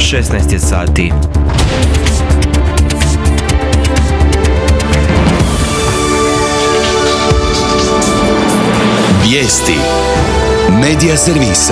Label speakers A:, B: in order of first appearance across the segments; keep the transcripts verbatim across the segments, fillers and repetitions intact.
A: šesnaest je sati.
B: Vijesti Medija servisa.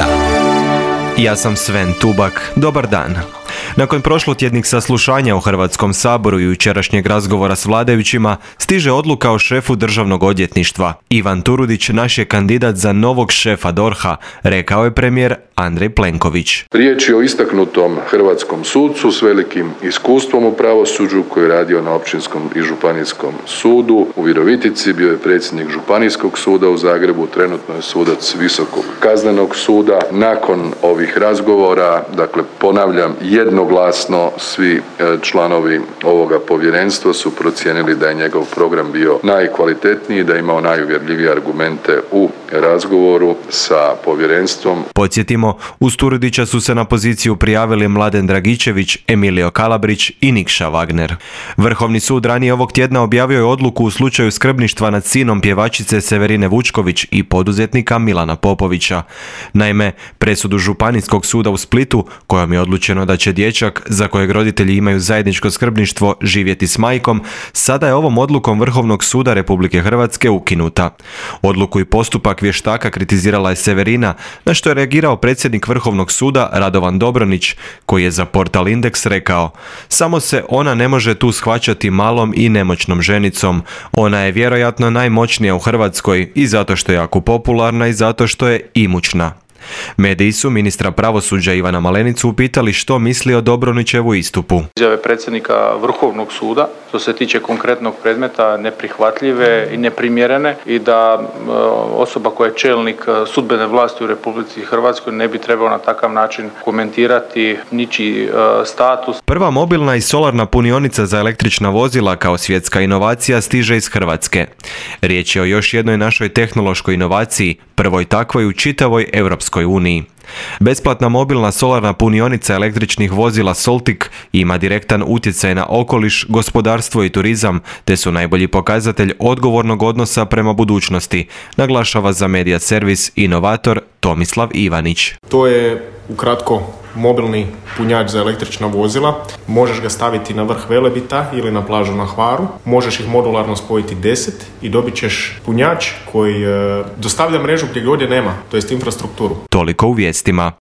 A: Ja sam Sven Tubak. Dobar dan. Nakon prošlotjednih saslušanja u Hrvatskom saboru i jučerašnjeg razgovora s vladajućima, stiže odluka o šefu državnog odvjetništva. Ivan Turudić naš je kandidat za novog šefa D O R H-a, rekao je premijer Andrej Plenković.
C: Riječ je o istaknutom hrvatskom sucu s velikim iskustvom u pravosuđu koji je radio na Općinskom i Županijskom sudu. U Virovitici bio je predsjednik Županijskog suda u Zagrebu, trenutno je sudac Visokog kaznenog suda. Nakon ovih razgovora, dakle ponavljam, jednoglasno svi članovi ovoga povjerenstva su procijenili da je njegov program bio najkvalitetniji, da je imao najuvjerljivije argumente u razgovoru sa povjerenstvom.
A: Podsjetimo, uz Turudića su se na poziciju prijavili Mladen Dragičević, Emilio Kalabrić i Nikša Wagner. Vrhovni sud ranije ovog tjedna objavio je odluku u slučaju skrbništva nad sinom pjevačice Severine Vučković i poduzetnika Milana Popovića. Naime, presudu Županijskog suda u Splitu, kojom je odlučeno da će dječak, za kojeg roditelji imaju zajedničko skrbništvo, živjeti s majkom, sada je ovom odlukom Vrhovnog suda Republike Hrvatske ukinuta. Odluku i postupak vještaka kritizirala je Severina, na što je reagirao predsjednik Vrhovnog suda Radovan Dobronić, koji je za portal Indeks rekao: samo se ona ne može tu shvaćati malom i nemoćnom ženicom. Ona je vjerojatno najmoćnija u Hrvatskoj i zato što je jako popularna i zato što je imućna. Mediji su ministra pravosuđa Ivana Malenicu upitali što misli o Dobronićevu istupu.
D: Izjave predsjednika Vrhovnog suda, što se tiče konkretnog predmeta, neprihvatljive i neprimjerene i da e, osoba koja je čelnik sudbene vlasti u Republici Hrvatskoj ne bi trebao na takav način komentirati ničiji e, status.
A: Prva mobilna i solarna punionica za električna vozila kao svjetska inovacija stiže iz Hrvatske. Riječ je o još jednoj našoj tehnološkoj inovaciji, prvoj takvoj u čitavoj Europskoj uniji. Besplatna mobilna solarna punionica električnih vozila Soltik ima direktan utjecaj na okoliš, gospodarstvo i turizam, te su najbolji pokazatelj odgovornog odnosa prema budućnosti, naglašava za Medija servis inovator Tomislav Ivanić.
E: To je ukratko mobilni punjač za električna vozila. Možeš ga staviti na vrh Velebita ili na plažu na Hvaru. Možeš ih modularno spojiti deset i dobit ćeš punjač koji e, dostavlja mrežu gdje god je nema, to jest infrastrukturu.
A: Toliko u vijestima.